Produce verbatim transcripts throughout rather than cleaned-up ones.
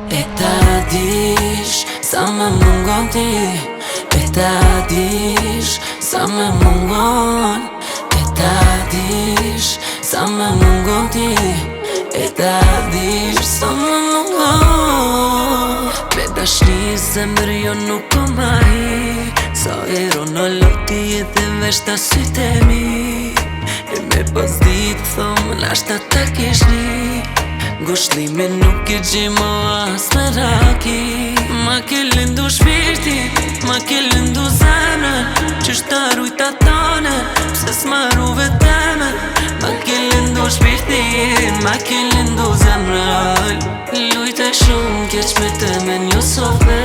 E ta dish, sa me mungon ti. E ta dish, sa me mungon. E ta dish, sa me mungon ti. E ta dish, sa me mungon. Me dashni zemër jo nuk ko mahi. Sa ero në loti edhe vesh ta syte mi. E me pas dit thom nashta ta kishni. Ngushlimi nuk i gjimo as me raki. Ma ke lindu shpirti, ma ke lindu zemrën. Qysht ta rujta tane, pse s'maru vetemen. Ma ke lindu shpirti, ma ke lindu zemrën. Lujte shumë keq me temen jo sofe.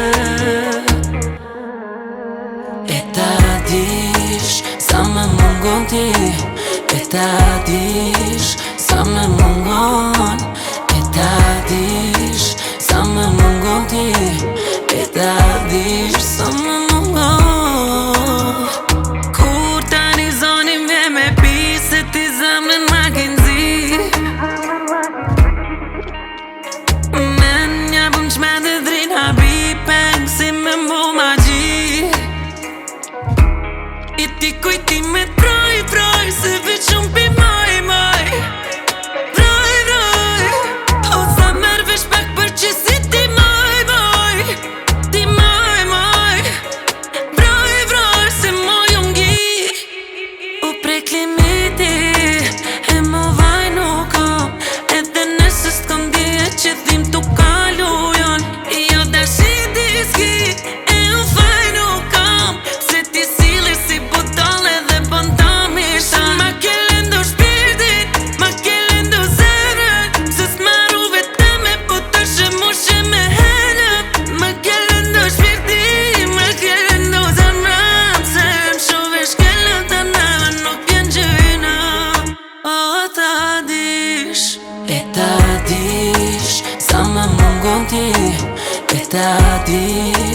E ta dish, sa me mungon ti. E ta dish, sa me mungon. E ta dish, sa me mungon ti. E ta dish, sa me mungon. Kur tani zoni me me pi, se ti zemrën ma kenzi. Men nja bëm qmende drin habi, peng si me mbo ma gji. I ti kujti me proj, proj, se veç unë pi moj, moj. Vroj, vroj, o sa mer vesh pak për që si ti moj, moj. Ti moj, moj. Vroj, vroj, se moj unë gi. U prek limiti, e mo vaj nuk kom. Edhe nëse s'kom dje që dhim t'u kalu jon. Jo dashi diski, e u faj nuk kom. Se ti sile si budol edhe bëndomish. Ma ke lindu shpirtin, ma ke lindu zemrën. Se s'maru veteme, po të shëmushe me henën. Ma ke lindu shpirtin, ma ke lindu zemrën. Se më shuve shkellën të nëve nuk vjen gjyna. O ta dish, e ta dish, sa me mungon ti. E ta dish